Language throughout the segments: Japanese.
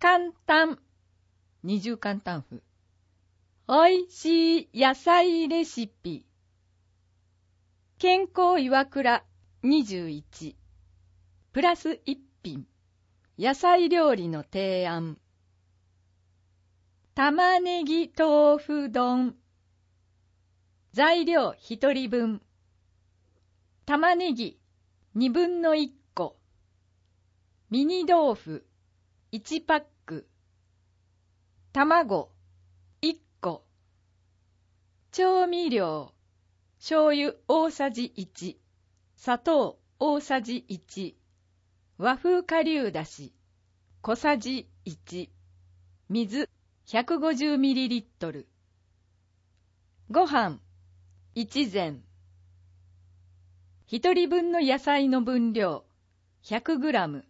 簡単、二重簡単符。おいしい野菜レシピ。健康岩倉21。プラス1品。野菜料理の提案。玉ねぎ豆腐丼。材料1人分。玉ねぎ2分の1個。ミニ豆腐1パック。卵1個。調味料醤油大さじ1。砂糖大さじ1。和風顆粒だし小さじ1。水 150ml。ご飯1膳。1人分の野菜の分量 100g。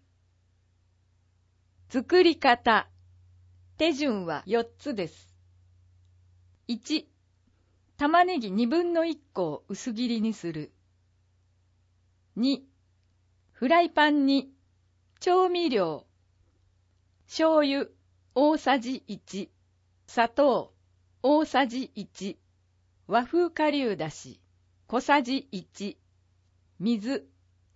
作り方。手順は4つです。1、玉ねぎ2分の1個を薄切りにする。2、フライパンに調味料、醤油大さじ1、砂糖大さじ1、和風顆粒だし小さじ1、水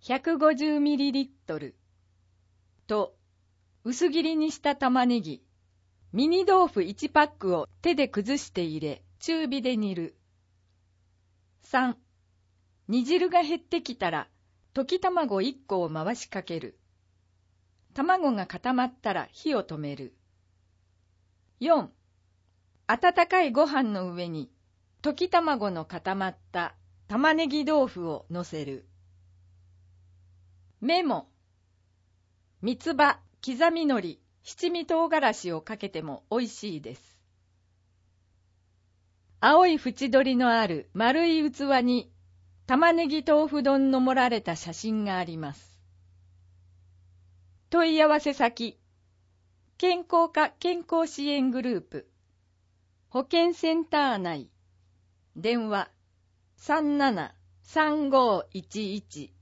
150ml と薄切りにした玉ねぎ、ミニ豆腐1パックを手で崩して入れ、中火で煮る。3、煮汁が減ってきたら、溶き卵1個を回しかける。卵が固まったら火を止める。4、温かいご飯の上に、溶き卵の固まった玉ねぎ豆腐をのせる。メモ。三つ葉、刻みのり、七味唐辛子をかけてもおいしいです。青い縁取りのある丸い器に玉ねぎ豆腐丼の盛られた写真があります。問い合わせ先、健康課健康支援グループ、保健センター内、電話 37-3511